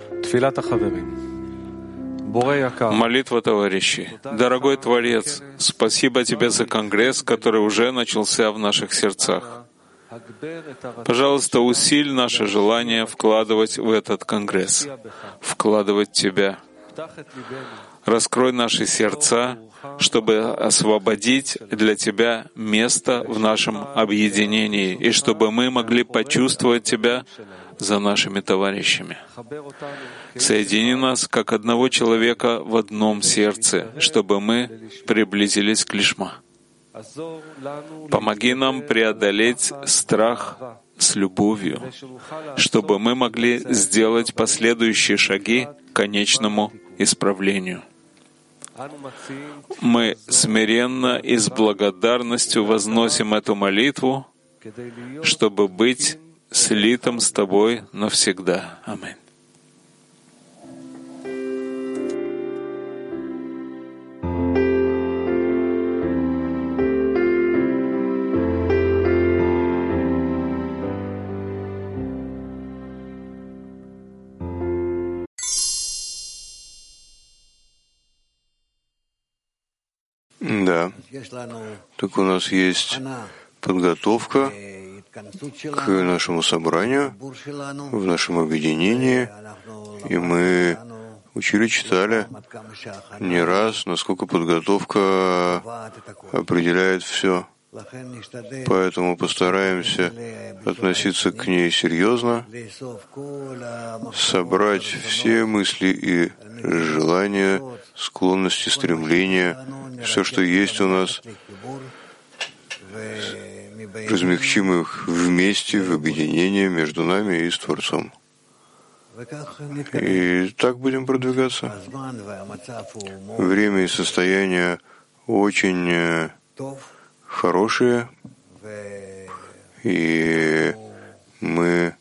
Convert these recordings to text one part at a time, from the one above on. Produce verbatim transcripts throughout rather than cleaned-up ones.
Молитва товарищей. Дорогой Творец, спасибо Тебе за конгресс, который уже начался в наших сердцах. Пожалуйста, усиль наше желание вкладывать в этот конгресс, вкладывать Тебя. Раскрой наши сердца, чтобы освободить для Тебя место в нашем объединении, и чтобы мы могли почувствовать Тебя за нашими товарищами. Соедини нас, как одного человека, в одном сердце, чтобы мы приблизились к Лишма. Помоги нам преодолеть страх с любовью, чтобы мы могли сделать последующие шаги к конечному исправлению. Мы смиренно и с благодарностью возносим эту молитву, чтобы быть слитым с Тобой навсегда. Аминь. Да, так у нас есть подготовка к нашему собранию, в нашем объединении, и мы учили, читали не раз, насколько подготовка определяет все. Поэтому постараемся относиться к ней серьезно, собрать все мысли и желания, склонности, стремления, все, что есть у нас, размягчим их вместе, в объединении между нами и с Творцом. И так будем продвигаться. Время и состояние очень хорошие, и мы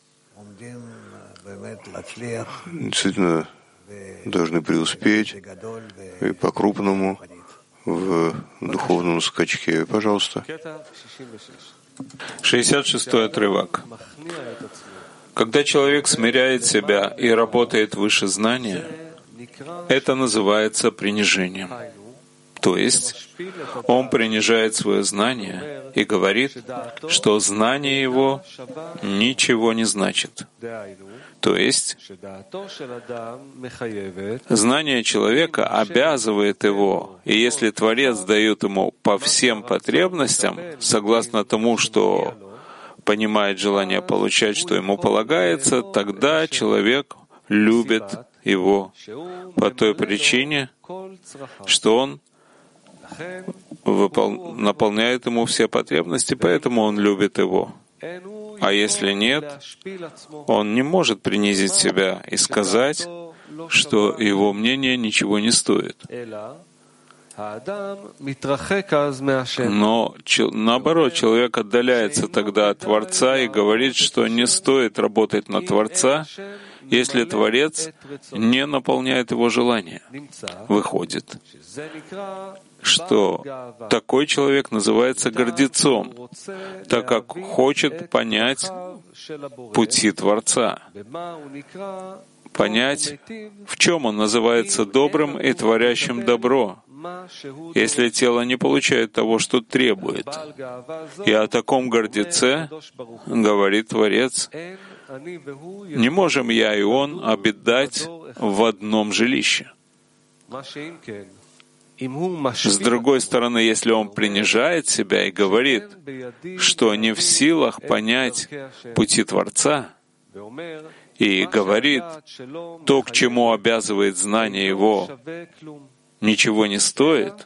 действительно должны преуспеть и по-крупному в духовном скачке. Пожалуйста. шестьдесят шестой отрывок. Когда человек смиряет себя и работает выше знания, это называется принижением. То есть он принижает свое знание и говорит, что знание его ничего не значит. То есть знание человека обязывает его, и если Творец дает ему по всем потребностям, согласно тому, что понимает желание получать, что ему полагается, тогда человек любит его по той причине, что он выпол... наполняет ему все потребности, поэтому он любит его. А если нет, он не может принизить себя и сказать, что его мнение ничего не стоит. Но наоборот, человек отдаляется тогда от Творца и говорит, что не стоит работать на Творца, если Творец не наполняет его желания. Выходит, что такой человек называется гордецом, так как хочет понять пути Творца, понять, в чем он называется добрым и творящим добро, если тело не получает того, что требует. И о таком гордеце говорит Творец: не можем я и он обитать в одном жилище. С другой стороны, если он принижает себя и говорит, что не в силах понять пути Творца, и говорит, то, к чему обязывает знание его, ничего не стоит,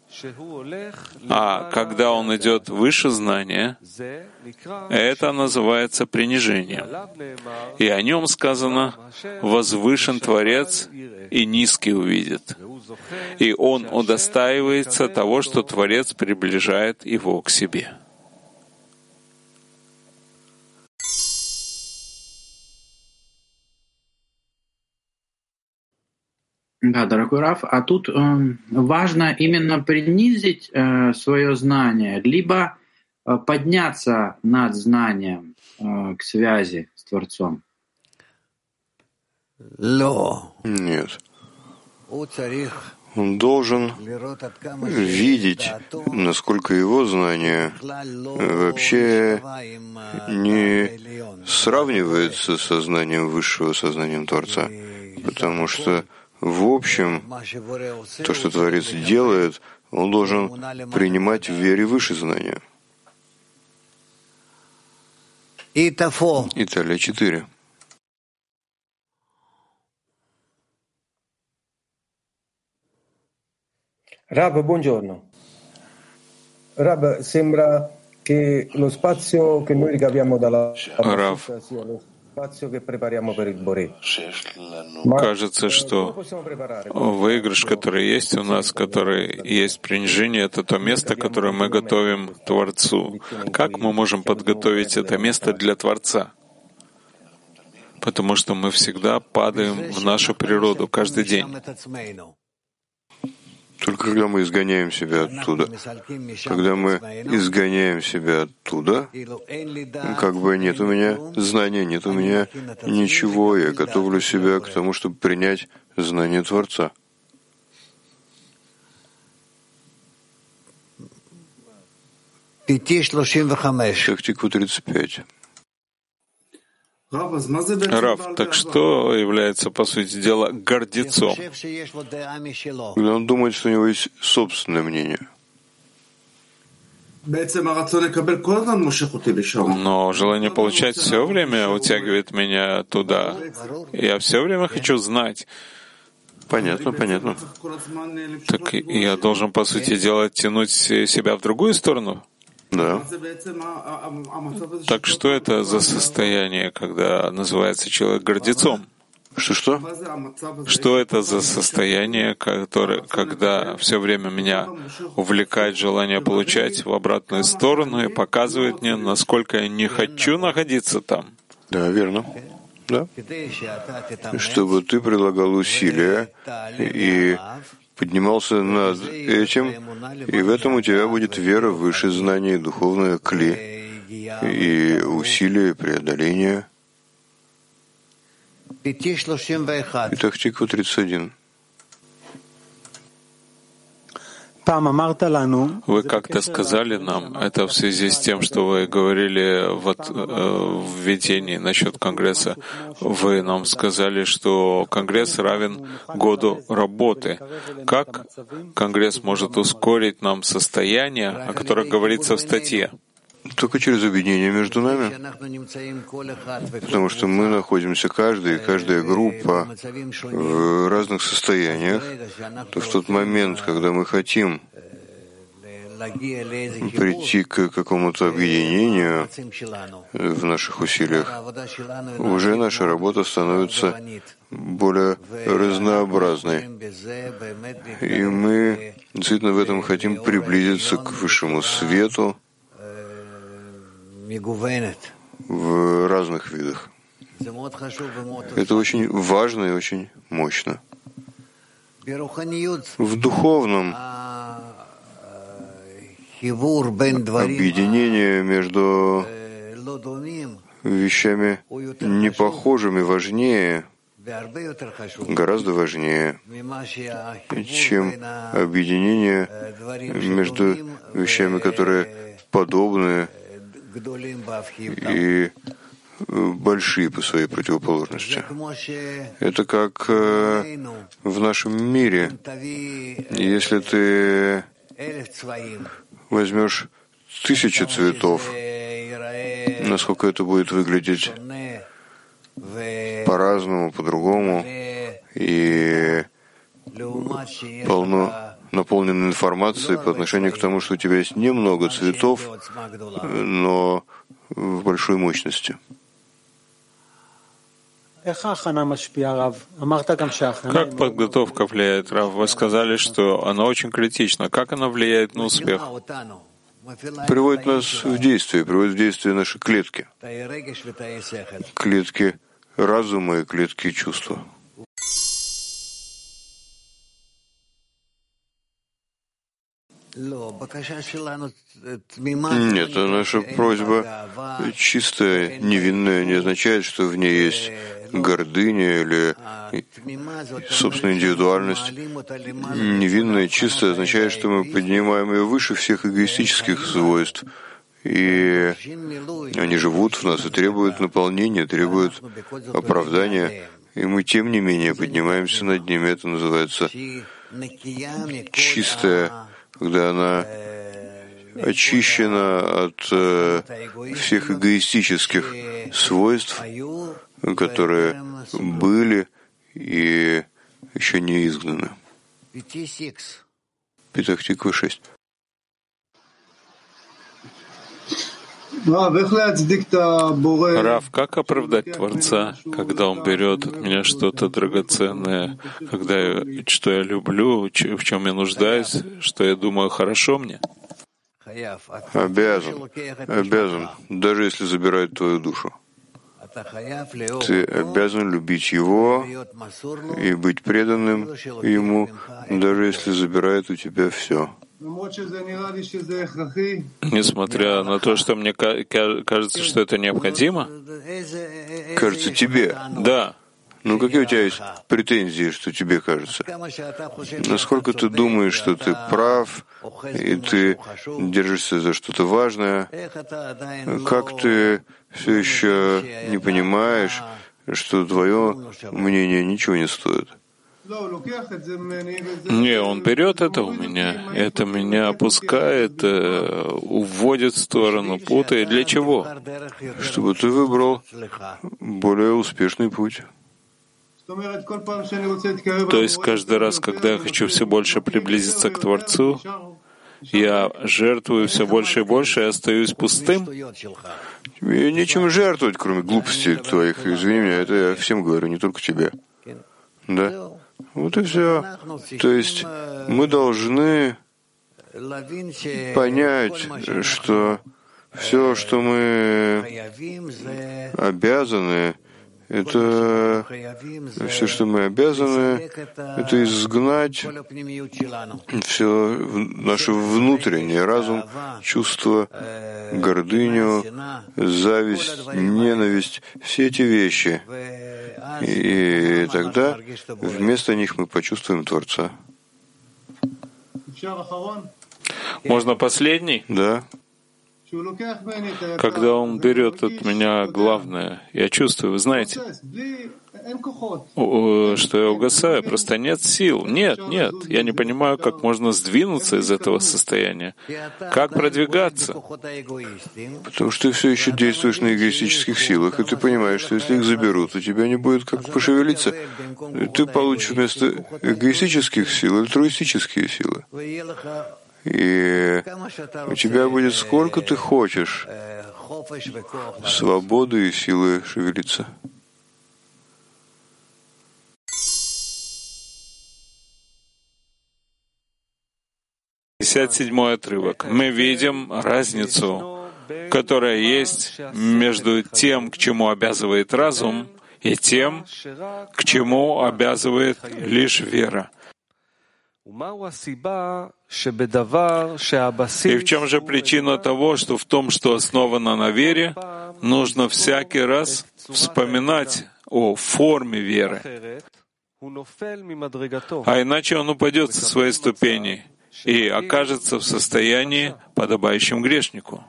а когда он идет выше знания, это называется принижением. И о нем сказано: «Возвышен Творец и низкий увидит». И он удостаивается того, что Творец приближает его к себе. Да, дорогой Раф, а тут э, важно именно принизить э, свое знание, либо э, подняться над знанием э, к связи с Творцом. Нет. Он должен видеть, насколько его знание вообще не сравнивается с сознанием Высшего, сознанием Творца. Потому что, в общем, то, что Творец делает, он должен принимать в вере выше знания. Италия четыре. Rab, buongiorno. Rab, sembra che lo spazio che noi ricaviamo dalla Mashiach sia lo spazio che prepariamo per il Boré. Кажется, что выигрыш, который есть у нас, который есть принижение, это то место, которое мы готовим Творцу. Как мы можем подготовить это место для Творца? Потому что мы всегда падаем в нашу природу каждый день. Только когда мы изгоняем себя оттуда, когда мы изгоняем себя оттуда, как бы нет у меня знания, нет у меня ничего, я готовлю себя к тому, чтобы принять знание Творца. Тактику тридцать пять. Рав, так что является, по сути дела, гордецом? Когда он думает, что у него есть собственное мнение. Но желание получать все время утягивает меня туда. Я все время хочу знать. Понятно, понятно. Так я должен, по сути дела, тянуть себя в другую сторону? Да. Так что это за состояние, когда называется человек гордецом? Что-что? Что это за состояние, которое, когда все время меня увлекает желание получать в обратную сторону и показывает мне, насколько я не хочу находиться там? Да, верно. Да. Чтобы ты прилагал усилия и поднимался над этим, и в этом у тебя будет вера выше знания, духовное кли, и усилия преодоления. Итак, Тиква тридцать один. Вы как-то сказали нам, это в связи с тем, что вы говорили в, от, в введении насчет Конгресса, вы нам сказали, что Конгресс равен году работы. Как Конгресс может ускорить нам состояние, о которых говорится в статье? Только через объединение между нами, потому что мы находимся, каждый, каждая группа в разных состояниях, то в тот момент, когда мы хотим прийти к какому-то объединению в наших усилиях, уже наша работа становится более разнообразной. И мы действительно в этом хотим приблизиться к высшему свету, в разных видах. Это очень важно и очень мощно. В духовном объединение между вещами непохожими важнее, гораздо важнее, чем объединение между вещами, которые подобны и большие по своей противоположности. Это как в нашем мире. Если ты возьмешь тысячу цветов, насколько это будет выглядеть по-разному, по-другому, и полно наполнен информацией по отношению к тому, что у тебя есть немного цветов, но в большой мощности. Как подготовка влияет, Рав? Вы сказали, что она очень критична. Как она влияет на успех? Приводит нас в действие, приводит в действие наши клетки. Клетки разума и клетки чувства. Нет, а наша просьба чистая, невинная, не означает, что в ней есть гордыня или собственная индивидуальность. Невинная, чистая означает, что мы поднимаем ее выше всех эгоистических свойств. И они живут в нас и требуют наполнения, требуют оправдания. И мы, тем не менее, поднимаемся над ними. Это называется чистая, когда она очищена от э, всех эгоистических свойств, которые были и еще не изгнаны. Петах Тиква шесть. Рав, как оправдать Творца, когда Он берет от меня что-то драгоценное, когда я, что я люблю, в чем я нуждаюсь, что я думаю хорошо мне? Обязан, обязан, даже если забирает твою душу. Ты обязан любить Его и быть преданным Ему, даже если забирает у тебя все. Несмотря на то, что мне кажется, что это необходимо? Кажется тебе? Да. Ну какие у тебя есть претензии, что тебе кажется? Насколько ты думаешь, что ты прав, и ты держишься за что-то важное? Как ты все еще не понимаешь, что твое мнение ничего не стоит? Не, он берет это у меня, это меня опускает, уводит в сторону, путает. Для чего? Чтобы ты выбрал более успешный путь. То есть каждый раз, когда я хочу все больше приблизиться к Творцу, я жертвую все больше и больше и остаюсь пустым? Тебе нечем жертвовать, кроме глупостей твоих. Извини меня, это я всем говорю, не только тебе. Да? Вот и все. То есть мы должны понять, что все, что мы обязаны, это все, что мы обязаны, это изгнать все наше внутреннее, разум, чувство, гордыню, зависть, ненависть, все эти вещи. И тогда вместо них мы почувствуем Творца. Можно последний? Да. Когда Он берет от меня главное, я чувствую, вы знаете, что я угасаю, просто нет сил. Нет, нет, я не понимаю, как можно сдвинуться из этого состояния. Как продвигаться? Потому что ты все еще действуешь на эгоистических силах, и ты понимаешь, что если их заберут, у тебя не будет как пошевелиться. Ты получишь вместо эгоистических сил альтруистические силы. И у тебя будет сколько ты хочешь свободы и силы шевелиться. пятьдесят седьмой отрывок. Мы видим разницу, которая есть между тем, к чему обязывает разум, и тем, к чему обязывает лишь вера. И в чем же причина того, что в том, что основано на вере, нужно всякий раз вспоминать о форме веры, а иначе он упадет со своей ступени и окажется в состоянии, подобающем грешнику.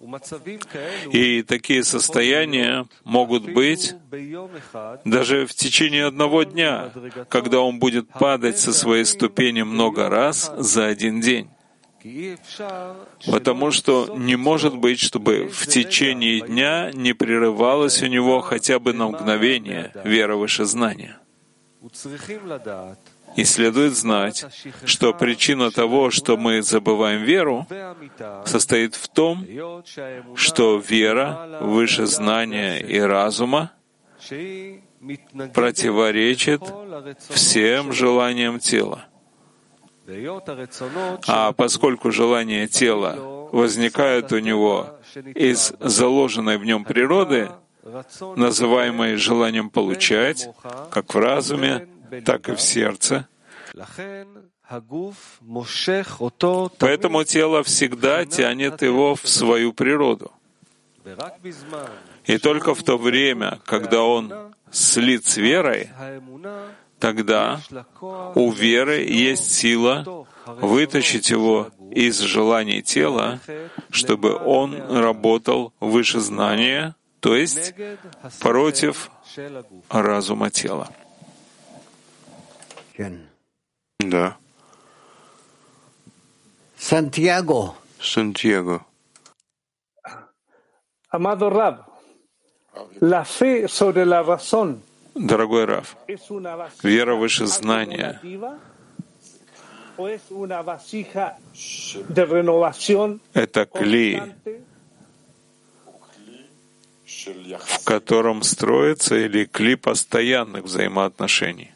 И такие состояния могут быть даже в течение одного дня, когда он будет падать со своей ступени много раз за один день. Потому что не может быть, чтобы в течение дня не прерывалась у него хотя бы на мгновение вера выше знания. И следует знать, что причина того, что мы забываем веру, состоит в том, что вера выше знания и разума противоречит всем желаниям тела. А поскольку желания тела возникают у него из заложенной в нем природы, называемой желанием получать, как в разуме, так и в сердце, Поэтому тело всегда тянет его в свою природу. И только в то время, когда он слит с верой, тогда у веры есть сила вытащить его из желаний тела, чтобы он работал выше знания, то есть против разума тела. Да. Сантьяго. Сантьяго. Amado Rab, la fe sobre la razón. Дорогой Рав, вера выше знания — это кли, в котором строится, или кли постоянных взаимоотношений.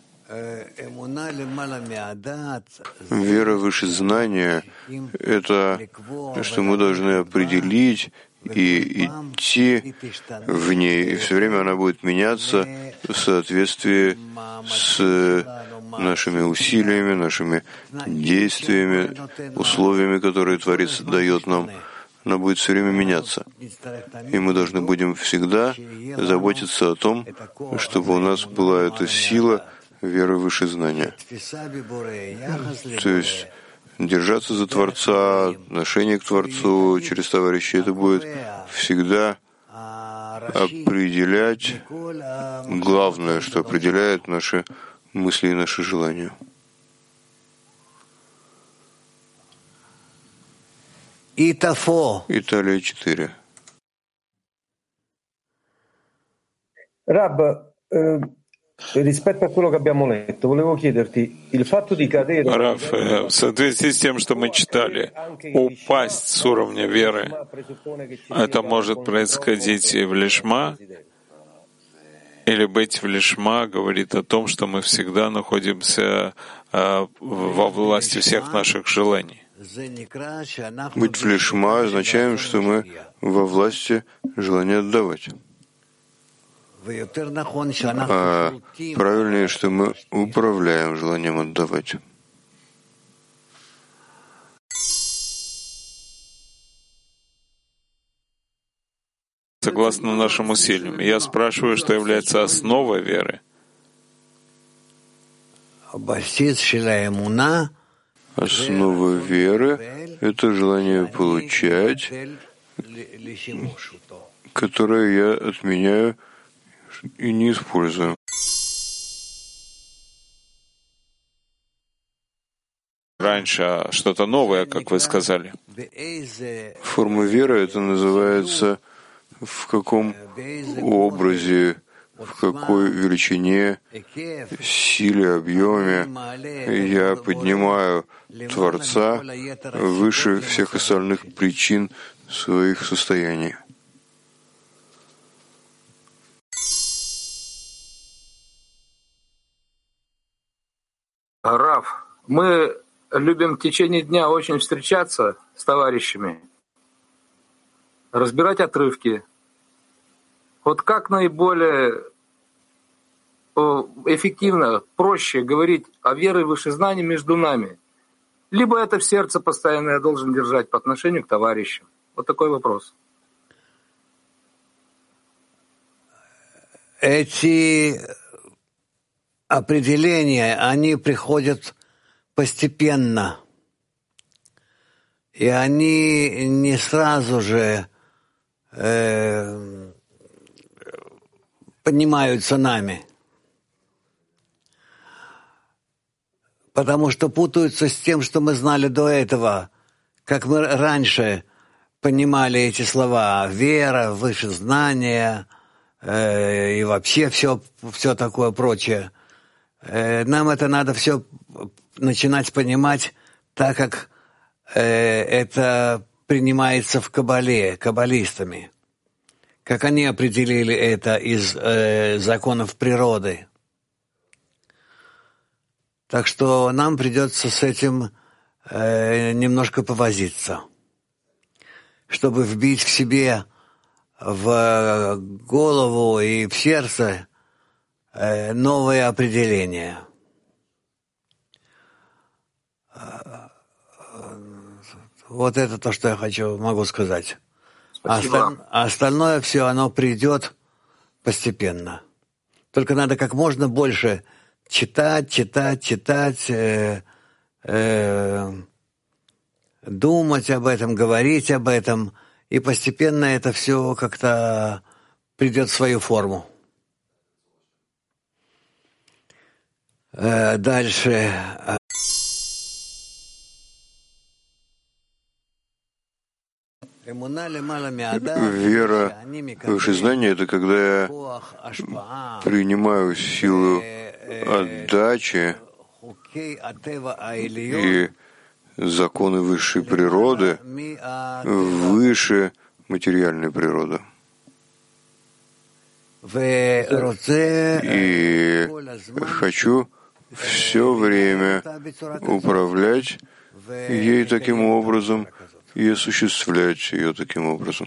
Вера выше знания — это что мы должны определить и идти в ней, и все время она будет меняться в соответствии с нашими усилиями, нашими действиями, условиями, которые Творец дает нам. Она будет все время меняться. И мы должны будем всегда заботиться о том, чтобы у нас была эта сила веры выше знания. То есть держаться за Творца, отношение к Творцу через товарищей, это будет всегда определять главное, что определяет наши мысли и наши желания. Италия четыре. Rab, eh, rispetto a quello che abbiamo letto, volevo chiederti il fatto di cadere. Раф, в соответствии с тем, что мы читали, упасть с уровня веры, это может происходить и в лишма, или быть в лишма говорит о том, что мы всегда находимся э, во власти всех наших желаний. Быть в лишма означает, что мы во власти желания отдавать. А правильнее, что мы управляем желанием отдавать. Согласно нашим усилиям. Я спрашиваю, что является основой веры. Основа веры — это желание получать, которое я отменяю и не использую. Раньше что-то новое, как вы сказали. Форма веры — это называется в каком образе, в какой величине, силе, объеме я поднимаю Творца выше всех остальных причин своих состояний. Рав, мы любим в течение дня очень встречаться с товарищами, разбирать отрывки. Вот как наиболее эффективно, проще говорить о вере выше знаний между нами? Либо это в сердце постоянно я должен держать по отношению к товарищам? Вот такой вопрос. Эти определения, они приходят постепенно. И они не сразу же э, поднимаются нами. Потому что путаются с тем, что мы знали до этого, как мы раньше понимали эти слова: вера, выше знания э, и вообще все, все такое прочее. Э, нам это надо все начинать понимать так, как э, это принимается в Кабале, каббалистами, как они определили это из э, законов природы. Так что нам придется с этим э, немножко повозиться, чтобы вбить в себе, в голову и в сердце э, новые определения. Вот это то, что я хочу, могу сказать. А, Спасибо. осталь... а остальное все, оно придет постепенно. Только надо как можно больше читать, читать, читать, э, э, думать об этом, говорить об этом, и постепенно это все как-то придет в свою форму. Э, дальше. Вера, высшее знание — это когда я принимаю силу отдачи и законы высшей природы выше материальной природы. И хочу все время управлять ей таким образом и осуществлять ее таким образом.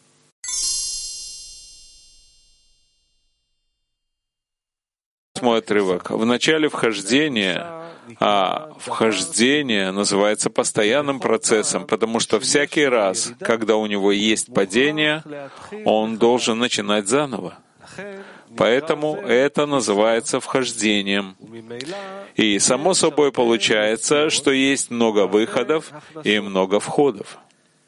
Мой отрывок. В начале вхождения, а вхождение называется постоянным процессом, потому что всякий раз, когда у него есть падение, он должен начинать заново. Поэтому это называется вхождением. И само собой получается, что есть много выходов и много входов.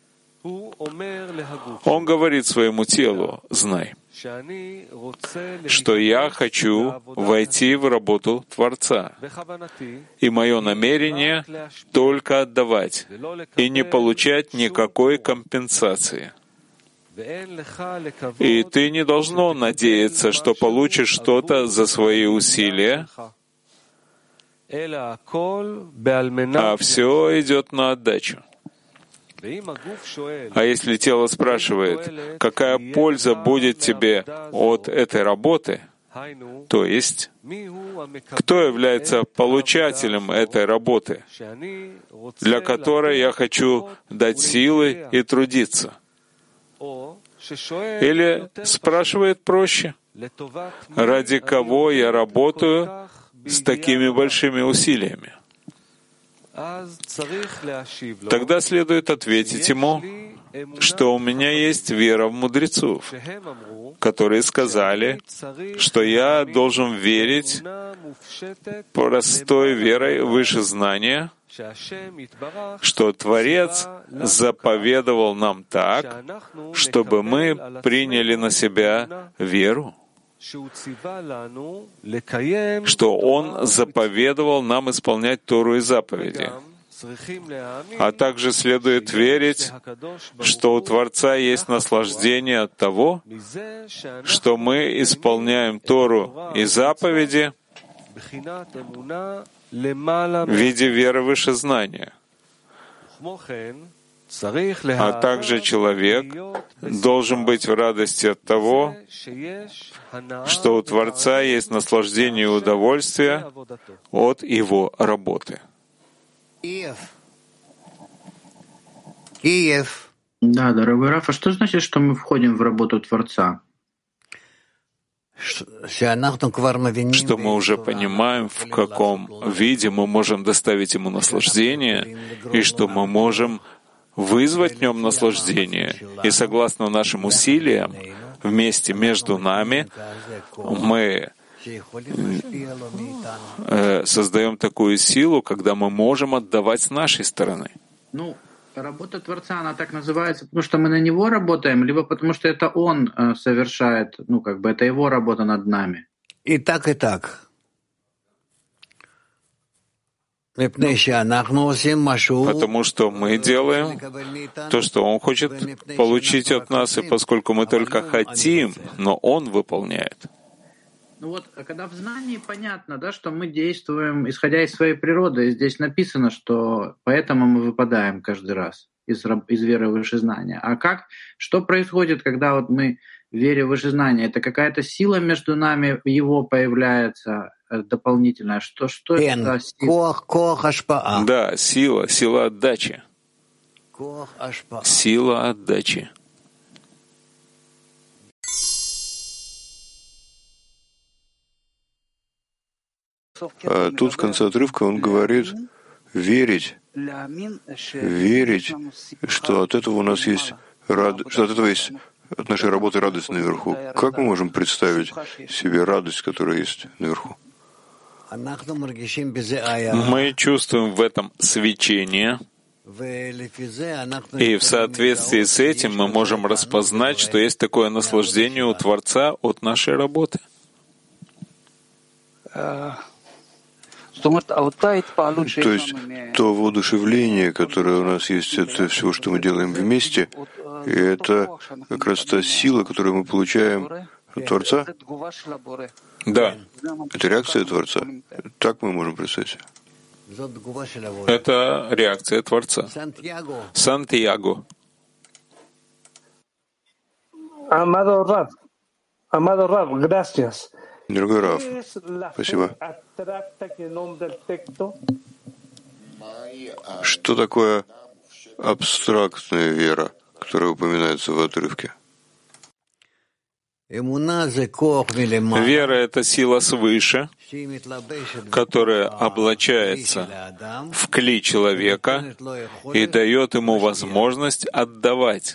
Он говорит своему телу: знай, что я хочу войти в работу Творца, и мое намерение только отдавать и не получать никакой компенсации. И ты не должно надеяться, что получишь что-то за свои усилия, а все идет на отдачу. А если тело спрашивает, какая польза будет тебе от этой работы, то есть, кто является получателем этой работы, для которой я хочу дать силы и трудиться? Или спрашивает проще, ради кого я работаю с такими большими усилиями? Тогда следует ответить ему, что у меня есть вера в мудрецов, которые сказали, что я должен верить простой верой выше знания, что Творец заповедовал нам так, чтобы мы приняли на себя веру, что Он заповедовал нам исполнять Тору и заповеди. А также следует верить, что у Творца есть наслаждение от того, что мы исполняем Тору и заповеди в виде веры выше знания. А также человек должен быть в радости от того, что у Творца есть наслаждение и удовольствие от его работы. Киев. Да, дорогой Раф, а что значит, что мы входим в работу Творца? Что мы уже понимаем, в каком виде мы можем доставить ему наслаждение, и что мы можем вызвать в нем наслаждение. И согласно нашим усилиям, вместе между нами мы э, создаем такую силу, когда мы можем отдавать с нашей стороны. Ну, работа Творца, она так называется, потому что мы на Него работаем, либо потому что это Он э, совершает, ну, как бы это Его работа над нами. И так, и так. Потому что мы делаем то, что Он хочет получить от нас, и поскольку мы только хотим, но Он выполняет. Ну вот, когда в знании понятно, да, что мы действуем, исходя из своей природы, и здесь написано, что поэтому мы выпадаем каждый раз из, из веры выше знания. А как, что происходит, когда вот мы в вере выше знания? Это какая-то сила между нами, его появляется дополнительная. Что, что это сила? Да, сила, сила отдачи. Сила отдачи. А тут в конце отрывка он говорит верить верить, что от этого у нас есть рад... что от этого есть от нашей работы радость наверху. Как мы можем представить себе радость, которая есть наверху? Мы чувствуем в этом свечение, и в соответствии с этим мы можем распознать, что есть такое наслаждение у Творца от нашей работы. То есть то воодушевление, которое у нас есть от всего, что мы делаем вместе, и это как раз та сила, которую мы получаем от Творца? Да. Это реакция Творца? Так мы можем представить себе. Это реакция Творца. Сантьяго. Amado Rav, Amado Rav, gracias. Дорогой Рав, спасибо. Что такое абстрактная вера, которая упоминается в отрывке? Вера — это сила свыше, которая облачается в кли человека и дает ему возможность отдавать.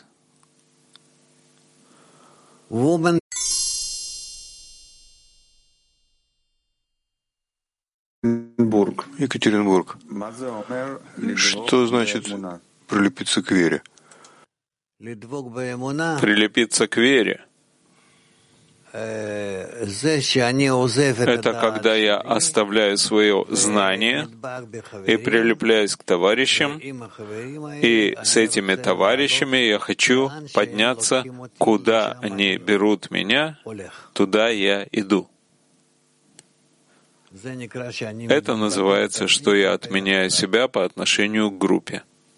Екатеринбург. Что значит прилепиться к вере? Прилепиться к вере — это когда я оставляю свое знание и прилепляюсь к товарищам, и с этими товарищами я хочу подняться, куда они берут меня, туда я иду. Это называется, что я отменяю себя по отношению к группе.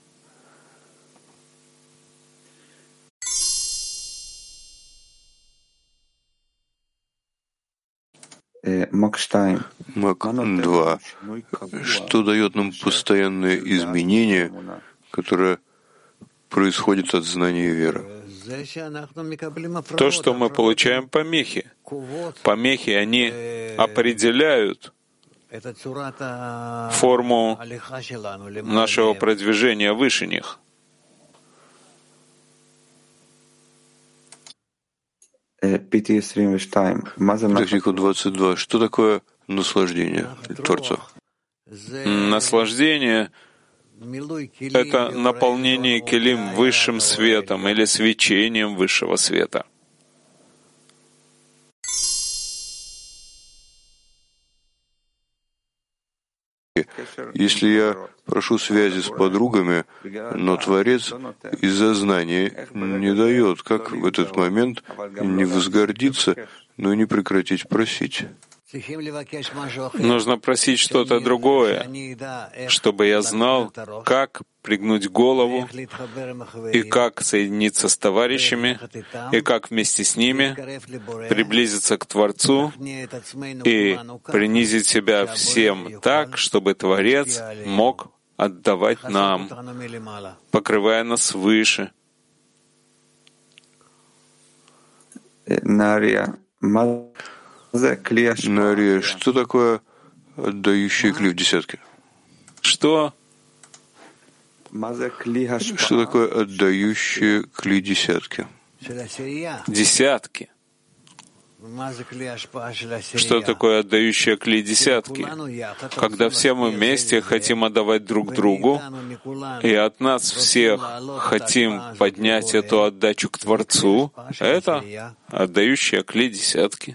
Мак два. Что дает нам постоянное изменение, которое происходит от знания веры? То, что мы получаем помехи. Помехи, они определяют форму нашего продвижения выше них. Технику двадцать два. Что такое наслаждение Творца? Наслаждение — это наполнение келим высшим светом или свечением высшего света. Если я прошу связи с подругами, но Творец из-за знания не дает, как в этот момент не возгордиться, но и не прекратить просить? Нужно просить что-то другое, чтобы я знал, как пригнуть голову, и как соединиться с товарищами, и как вместе с ними приблизиться к Творцу и принизить себя всем так, чтобы Творец мог отдавать нам, покрывая нас свыше. Нария, что такое отдающие кли в десятке? Что? Что такое отдающие кли десятки? Десятки. Что такое отдающие кли десятки? Когда все мы вместе хотим отдавать друг другу, и от нас всех хотим поднять эту отдачу к Творцу, это отдающие кли десятки.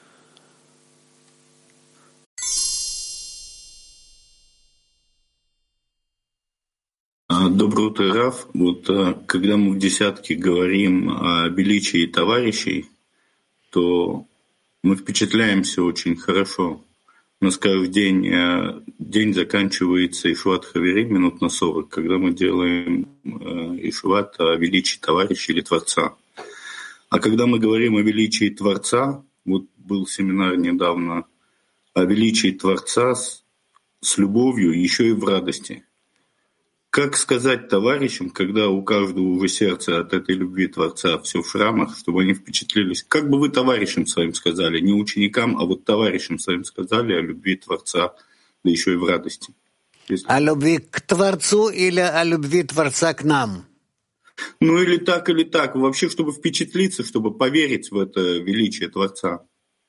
Доброе утро, Рав. Вот когда мы в десятке говорим о величии товарищей, то мы впечатляемся очень хорошо. У нас каждый день, день заканчивается Ишват Хавери минут на сорок, когда мы делаем Ишват о величии товарища или Творца. А когда мы говорим о величии Творца, вот был семинар недавно о величии Творца с, с любовью, еще и в радости. Как сказать товарищам, когда у каждого уже сердце от этой любви Творца все в шрамах, чтобы они впечатлились? Как бы вы товарищам своим сказали, не ученикам, а вот товарищам своим сказали о любви Творца, да еще и в радости? Если... О любви к Творцу или о любви Творца к нам? Ну или так, или так. Вообще, чтобы впечатлиться, чтобы поверить в это величие Творца.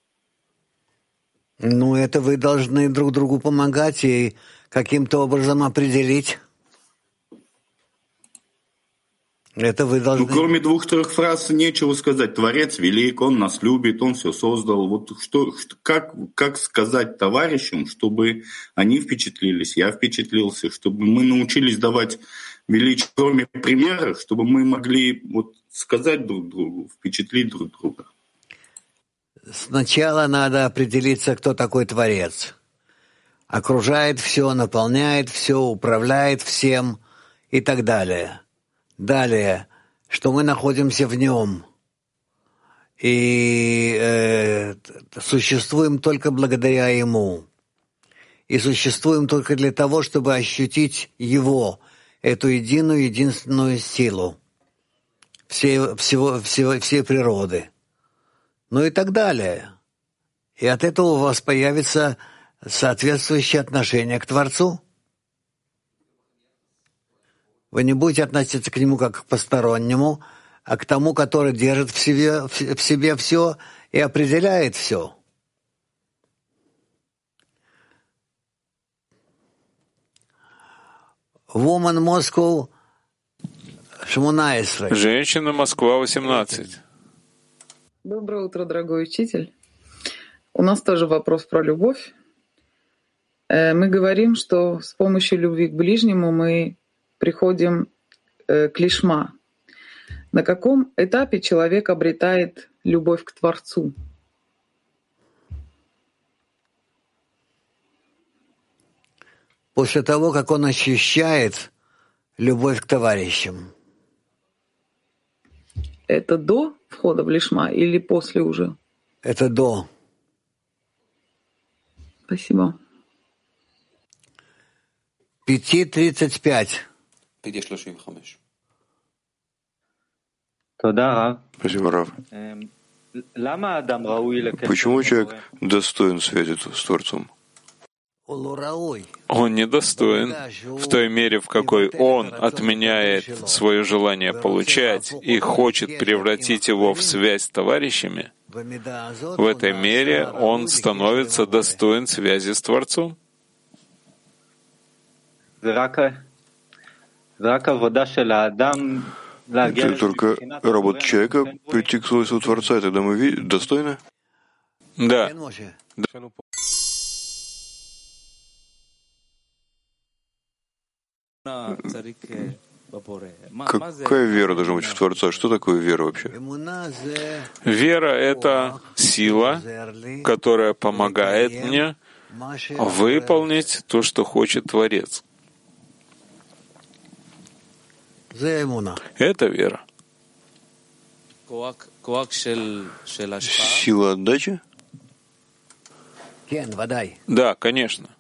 Ну, это вы должны друг другу помогать и каким-то образом определить. Это вы должны... Ну, кроме двух-трех фраз нечего сказать. Творец велик, Он нас любит, Он все создал. Вот что, как, как сказать товарищам, чтобы они впечатлились, я впечатлился, чтобы мы научились давать величие, кроме примера, чтобы мы могли вот сказать друг другу, впечатлить друг друга. Сначала надо определиться, кто такой Творец. Окружает все, наполняет все, управляет всем и так далее. Далее, что мы находимся в нем и э, существуем только благодаря ему. И существуем только для того, чтобы ощутить его, эту единую, единственную силу всей, всего, всего, всей природы. Ну и так далее. И от этого у вас появится соответствующее отношение к Творцу. Вы не будете относиться к нему как к постороннему, а к тому, который держит в себе, в себе все и определяет все. Woman Moscow восемнадцать. Женщина Москва восемнадцать. Доброе утро, дорогой учитель. У нас тоже вопрос про любовь. Мы говорим, что с помощью любви к ближнему мы приходим к лишма. На каком этапе человек обретает любовь к Творцу? После того, как он ощущает любовь к товарищам. Это до входа в лишма или после уже? Это до. Спасибо. пять тридцать пять. Спасибо, Рав. Почему человек достоин связи с Творцом? Он недостоин в той мере, в какой он отменяет свое желание получать и хочет превратить его в связь с товарищами. В этой мере он становится достоин связи с Творцом. Это только работа человека прийти к свойству Творца, и тогда мы видим, достойны? Да. Какая вера должна быть в Творца? Что такое вера вообще? Вера — это сила, которая помогает мне выполнить то, что хочет Творец. Это вера. Сила отдачи? Да, конечно.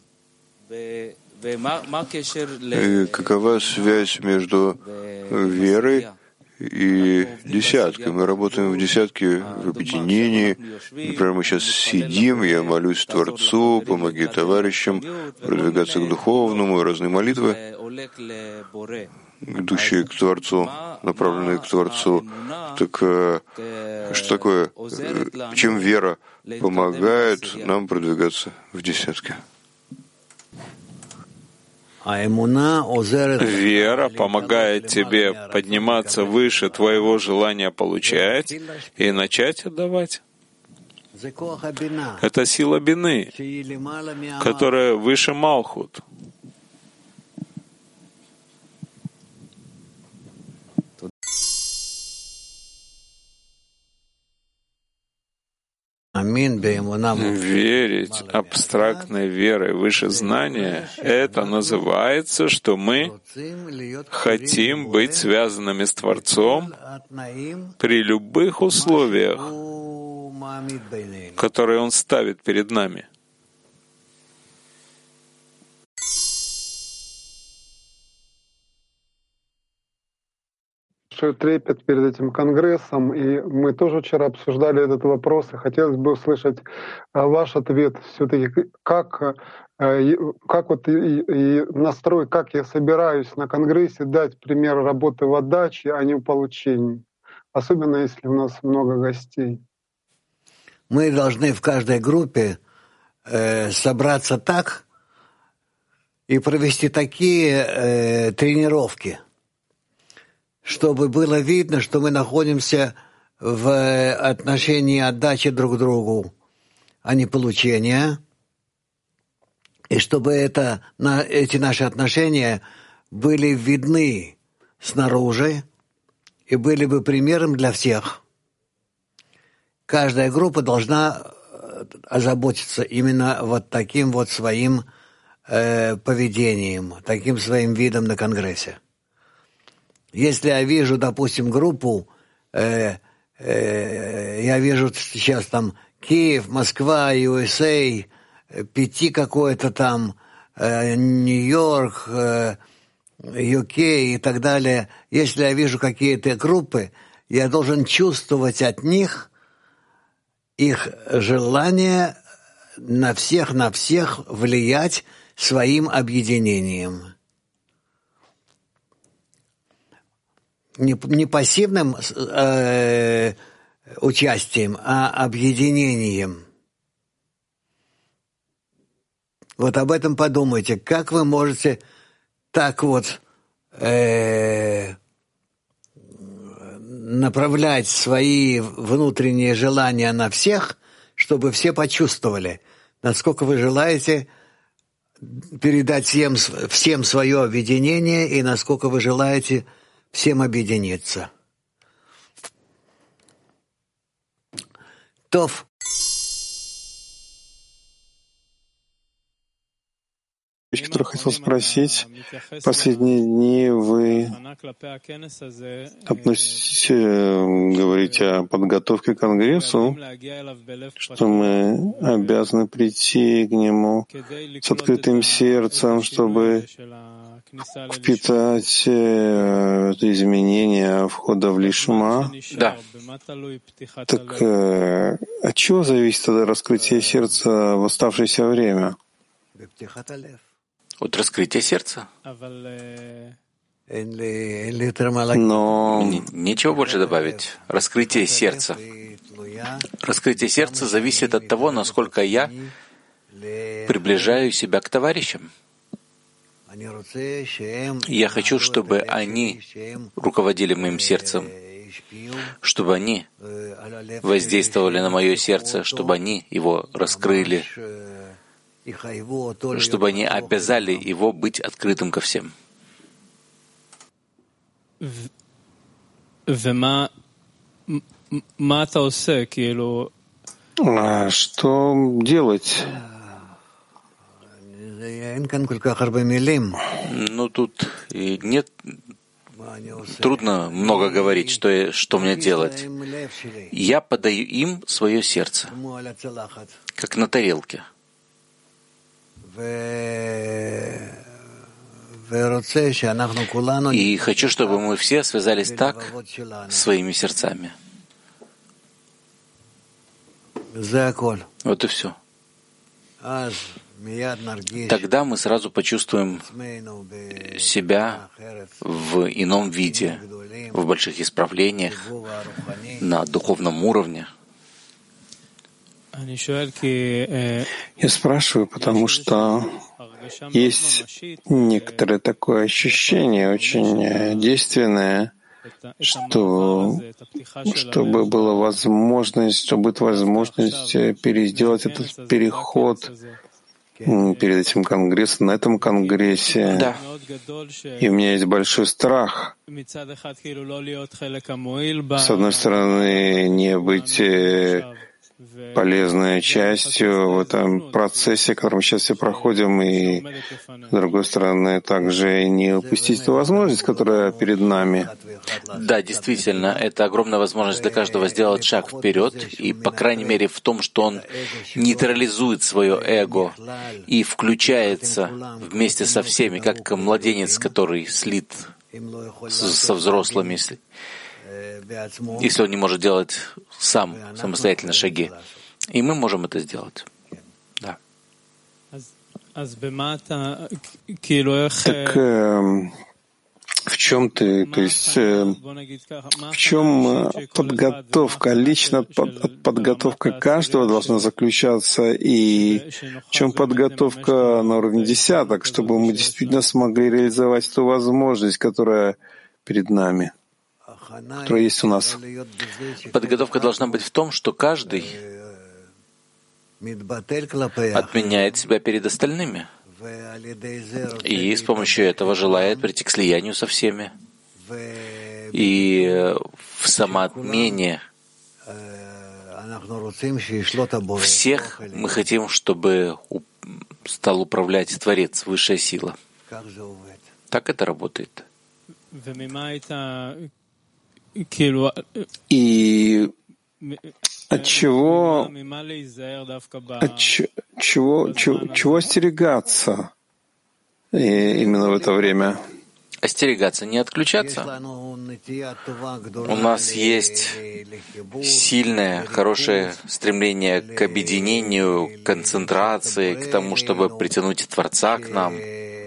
И какова связь между верой и десяткой? Мы работаем в десятке в объединении. Например, мы сейчас сидим, я молюсь Творцу, помоги товарищам продвигаться к духовному, разные молитвы, идущие к Творцу, направленные к Творцу. Так что такое? Чем вера помогает нам продвигаться в десятке? Вера помогает тебе подниматься выше твоего желания получать и начать отдавать. Это сила бины, которая выше Малхут. Верить абстрактной верой выше знания — это называется, что мы хотим быть связанными с Творцом при любых условиях, которые Он ставит перед нами. большой трепет перед этим конгрессом, и мы тоже вчера обсуждали этот вопрос, и хотелось бы услышать ваш ответ все-таки, как, как вот и, и настрой, как я собираюсь на конгрессе дать пример работы в отдаче, а не в получении, особенно если у нас много гостей. Мы должны в каждой группе э, собраться так и провести такие э, тренировки, чтобы было видно, что мы находимся в отношении отдачи друг другу, а не получения, и чтобы это, на, эти наши отношения были видны снаружи и были бы примером для всех. Каждая группа должна озаботиться именно вот таким вот своим э, поведением, таким своим видом на Конгрессе. Если я вижу, допустим, группу, э, э, я вижу сейчас там Киев, Москва, ю эс эй, Пяти какой-то там, э, Нью-Йорк, э, ю кей и так далее. Если я вижу какие-то группы, я должен чувствовать от них их желание на всех, на всех влиять своим объединением. Не, не пассивным э, участием, а объединением. Вот об этом подумайте. Как вы можете так вот э, направлять свои внутренние желания на всех, чтобы все почувствовали, насколько вы желаете передать всем, всем свое объединение и насколько вы желаете всем объединиться. Тов. Вещь, которую хотел спросить. Последние дни вы относитесь, говорите о подготовке к Конгрессу, что мы обязаны прийти к нему с открытым сердцем, чтобы впитать это изменение входа в лишма. Да. Так от чего зависит тогда раскрытие сердца в оставшееся время? От раскрытия сердца. Но нечего больше добавить. Раскрытие сердца. Раскрытие сердца зависит от того, насколько я приближаю себя к товарищам. Я хочу, чтобы они руководили моим сердцем, чтобы они воздействовали на мое сердце, чтобы они его раскрыли, чтобы они обязали его быть открытым ко всем. А что делать? Ну, тут нет, трудно много говорить, что, я, что мне делать. Я подаю им свое сердце, как на тарелке. И хочу, чтобы мы все связались так своими сердцами. Вот и все. Тогда мы сразу почувствуем себя в ином виде, в больших исправлениях, на духовном уровне. Я спрашиваю, потому что есть некоторое такое ощущение, очень действенное, что чтобы была возможность, чтобы будет возможность пересделать этот переход перед этим конгрессом, на этом конгрессе. Да. И у меня есть большой страх. С одной стороны, не быть полезной частью в этом процессе, который мы сейчас все проходим, и, с другой стороны, также не упустить эту возможность, которая перед нами. Да, действительно, это огромная возможность для каждого сделать шаг вперед, и, по крайней мере, в том, что он нейтрализует свое эго и включается вместе со всеми, как младенец, который слит со взрослыми, если, если он не может делать сам самостоятельно шаги. И мы можем это сделать. Да. Так э, в чем ты, то есть э, в чем подготовка, лично под, подготовка каждого должна заключаться, и в чем подготовка на уровне десяток, чтобы мы действительно смогли реализовать ту возможность, которая перед нами, которая есть у нас. Подготовка должна быть в том, что каждый отменяет себя перед остальными. И с помощью этого желает прийти к слиянию со всеми. И в самоотмене всех мы хотим, чтобы стал управлять Творец, высшая сила. Так это работает. И от чего, от чего, чего, чего остерегаться именно в это время? Остерегаться, не отключаться. У нас есть сильное, хорошее стремление к объединению, к концентрации, к тому, чтобы притянуть Творца к нам,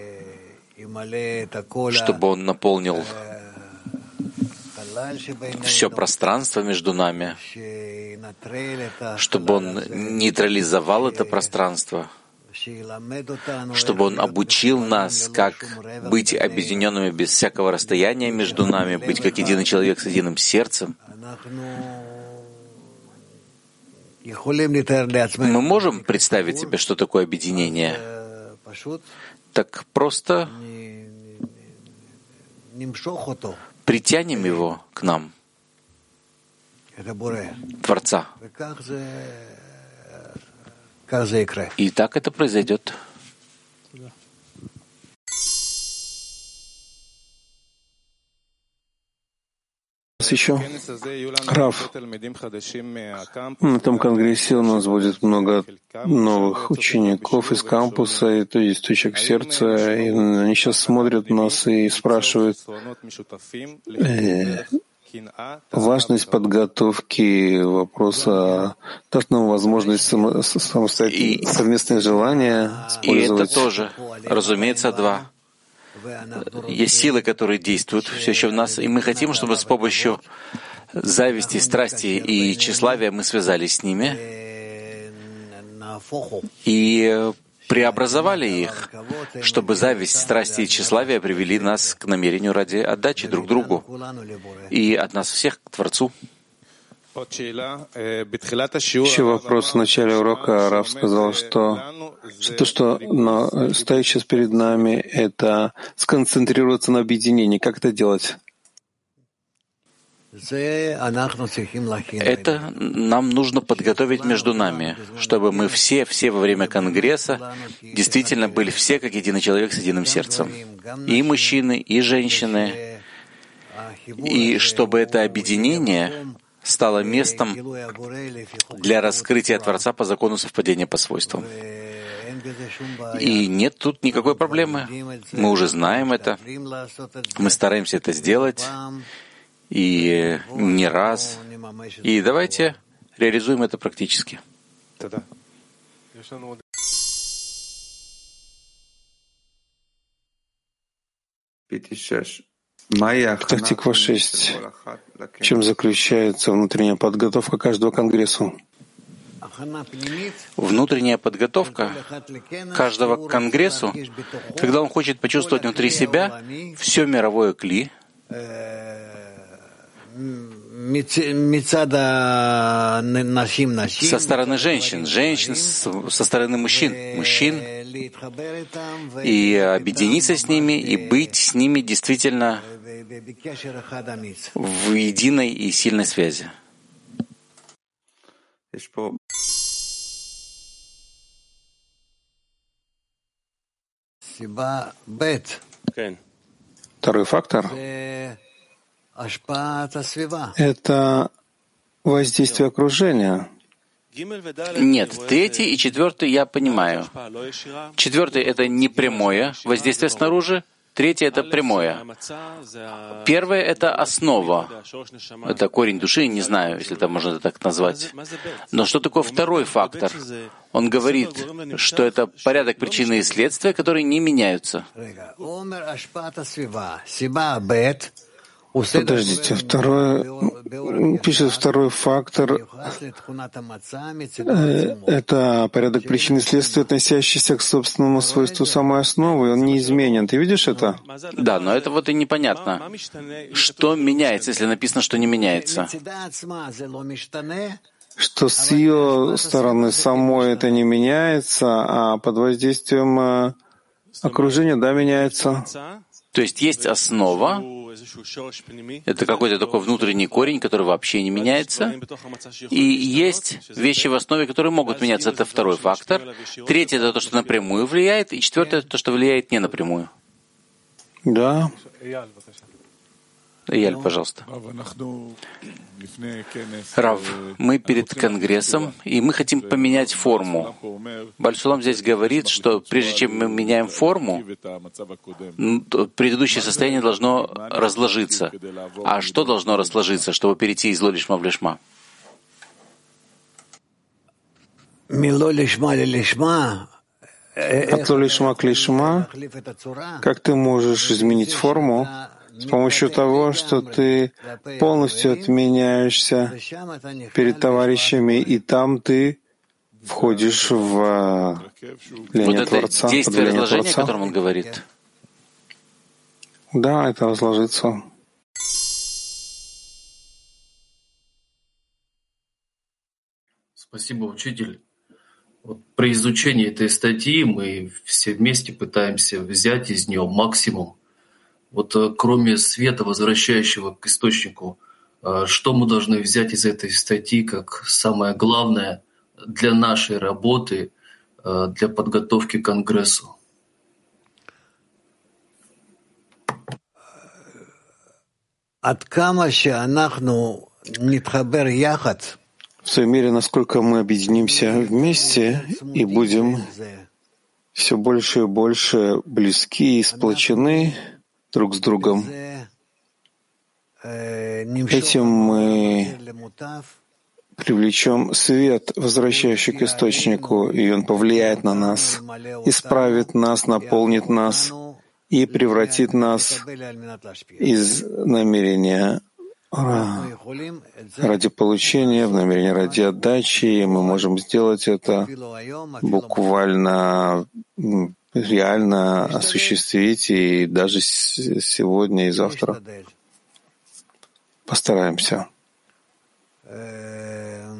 чтобы Он наполнил все пространство между нами, чтобы Он нейтрализовал это пространство, чтобы Он обучил нас, как быть объединенными без всякого расстояния между нами, быть как единый человек с единым сердцем. Мы можем представить себе, что такое объединение? Так просто притянем его к нам, Творца. И так это произойдет. Еще, Рав, на этом конгрессе у нас будет много новых учеников из кампуса, и то есть точек сердца, и они сейчас смотрят нас и спрашивают э, важность подготовки вопроса, дать нам возможность само, самостоятельно, совместное желание использовать. И это тоже, разумеется, два. Есть силы, которые действуют все еще в нас, и мы хотим, чтобы с помощью зависти, страсти и тщеславия мы связались с ними и преобразовали их, чтобы зависть, страсти и тщеславие привели нас к намерению ради отдачи друг другу и от нас всех к Творцу. Еще вопрос. В начале урока Рав сказал, что, что то, что на, стоит сейчас перед нами, это сконцентрироваться на объединении. Как это делать? Это нам нужно подготовить между нами, чтобы мы все, все во время Конгресса действительно были все как единый человек с единым сердцем. И мужчины, и женщины. И чтобы это объединение стало местом для раскрытия Творца по закону совпадения по свойствам. И нет тут никакой проблемы. Мы уже знаем это. Мы стараемся это сделать. И не раз. И давайте реализуем это практически. Тактика шесть. В чем заключается внутренняя подготовка каждого конгрессу? Внутренняя подготовка каждого к конгрессу, когда он хочет почувствовать внутри себя все мировое кли, со стороны женщин, женщин, со стороны мужчин, мужчин, и объединиться с ними, и быть с ними действительно в единой и сильной связи. Второй фактор — это воздействие окружения. Нет, третий и четвертый я понимаю. Четвертый — это не прямое воздействие снаружи, третье — это прямое. Первое — это основа. Это корень души, не знаю, если это можно так назвать. Но что такое второй фактор? Он говорит, что это порядок причины и следствия, которые не меняются. Подождите, второй, пишет второй фактор, это порядок причин и следствий, относящийся к собственному свойству самой основы, он неизменен. Ты видишь это? Да, но это вот и непонятно. Что меняется, если написано, что не меняется? Что с ее стороны самой это не меняется, а под воздействием окружения, да, меняется. То есть есть основа, это какой-то такой внутренний корень, который вообще не меняется, и есть вещи в основе, которые могут меняться, это второй фактор. Третье — это то, что напрямую влияет, и четвертое — это то, что влияет не напрямую. Да. Яль, пожалуйста. Рав, мы перед Конгрессом, и мы хотим поменять форму. Бальсулам здесь говорит, что прежде чем мы меняем форму, предыдущее состояние должно разложиться. А что должно разложиться, чтобы перейти из ло лишма в лишма? От ло лишма к лишма, как ты можешь изменить форму? С помощью того, что ты полностью отменяешься перед товарищами, и там ты входишь в влияние вот Творца. Это действие разложения, о котором он говорит. Да, это разложится. Спасибо, учитель. Вот при изучении этой статьи мы все вместе пытаемся взять из нее максимум. Вот кроме света, возвращающего к источнику, что мы должны взять из этой статьи как самое главное для нашей работы, для подготовки к Конгрессу? В той мере, насколько мы объединимся вместе и будем все больше и больше близки и сплочены друг с другом, этим мы привлечем свет, возвращающий к источнику, и он повлияет на нас, исправит нас, наполнит нас и превратит нас из намерения ради получения в намерение ради отдачи, и мы можем сделать это буквально реально осуществить, и даже сегодня и завтра постараемся.